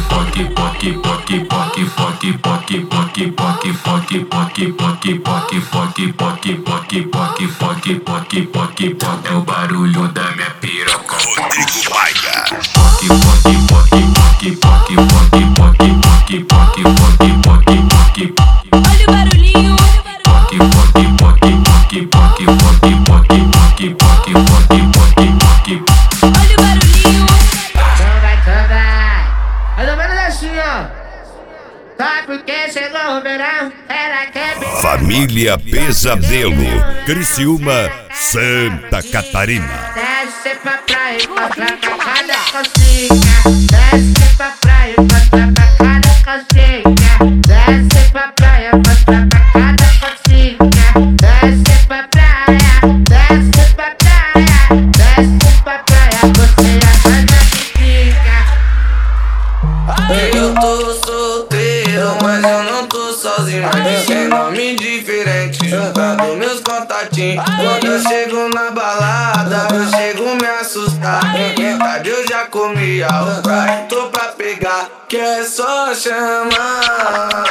É o barulho da minha piroca. Rodrigo Maia. Olha o barulhinho. Olha o barulhinho. Também. Mais ou menos assim, ó. Só porque chegou o verão, ela quer beber. Família Pesadelo. Criciúma, Santa Catarina. Desce pra praia e mostra pra cada cozinha. Desce pra praia e mostra pra cada cozinha. Desce pra praia e mostra pra cada cozinha. Desce pra praia, desce pra praia, desce pra praia, você é a cozinha. Eu tô solteiro, mas eu não tô sozinho. Mas sem nome diferente, juntando meus contatinhos. Quando eu chego na balada, eu chego me assustar. Em tarde eu já comi a praia, tô pra pegar, que é só chamar.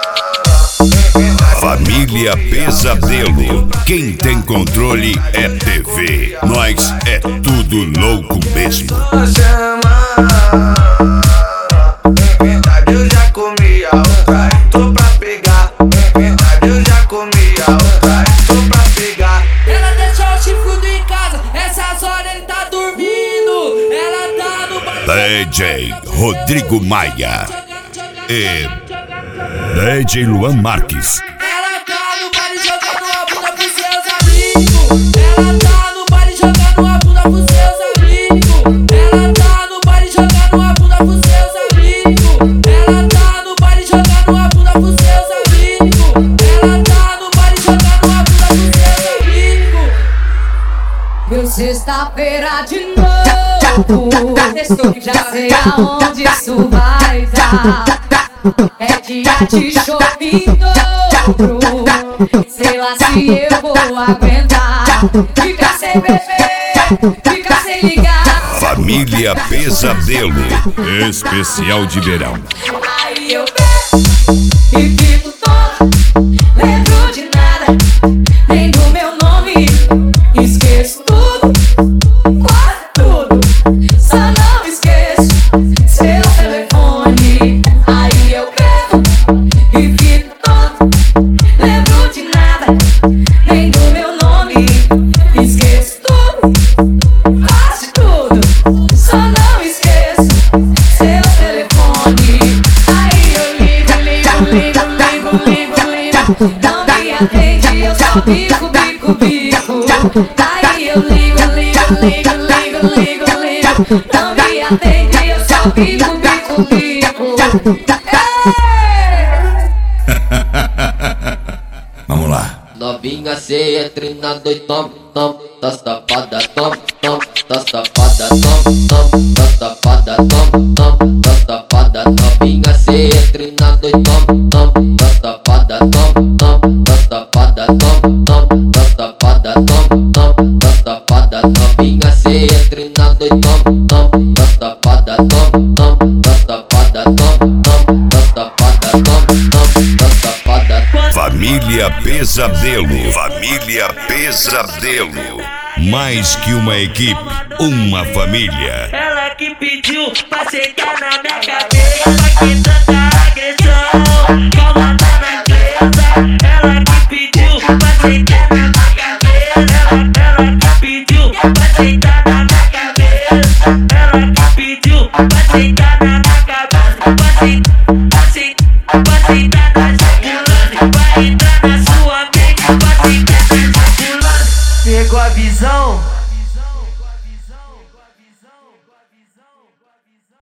Família Pesadelo. Quem tem controle é TV. Nós é tudo louco mesmo. Só chamar. Em tarde eu já comi a praia, tô pra pegar. Em tarde eu já comi a praia, tô pra pegar. Ela deixou o chifrudo em casa, essas horas ele tá dormindo. Ela tá no bar. DJ Rodrigo Maia e DJ Luan Marques. Ela tá no baile jogando a bunda pros seus amigos. Ela tá no baile jogando a bunda pros seus amigos. Ela tá no baile jogando a bunda pros seus amigos. Ela tá no baile jogando a bunda pros seus amigos. Ela tá no baile jogando a bunda pros seus amigos. Meu sexta-feira de novo. Estou que já sei aonde isso vai dar. É dia de shopping dobro. Sei lá se eu vou aguentar. Fica sem beber, fica sem ligar. Família Pesadelo. Especial de verão. Aí eu bebo e fico tonto. Lembro de nada, nem do meu nome. Esqueço tudo, quase tudo. Só não esqueço seu telefone. Aí eu bebo e fico tonto. Lembro de nada, nem do meu nome. Esqueço tudo, quase tudo. Só não esqueço seu telefone. Aí eu ligo. Não me atende, eu só bico. Aí eu ligo. Não me atende, eu só bico. Vamos lá. Novinha cê é treinado e tom, tá safada, tom, tá safada, tom, tá safada, tom, tá safada. Novinha cê é treinado e tom, tá safada, tom, tá safada, tom, tá safada, tom, tá safada. Novinha cê é treinado e tom, tá safada, tom, tá safada, tom, tá safada, tom, tá safada. Família Pesadelo. Família Pesadelo. Mais que uma equipe, uma família. Ela que pediu pra sentar na minha cabeça. Que tanta agressão, calma tá na cabeça. Ela que pediu pra sentar na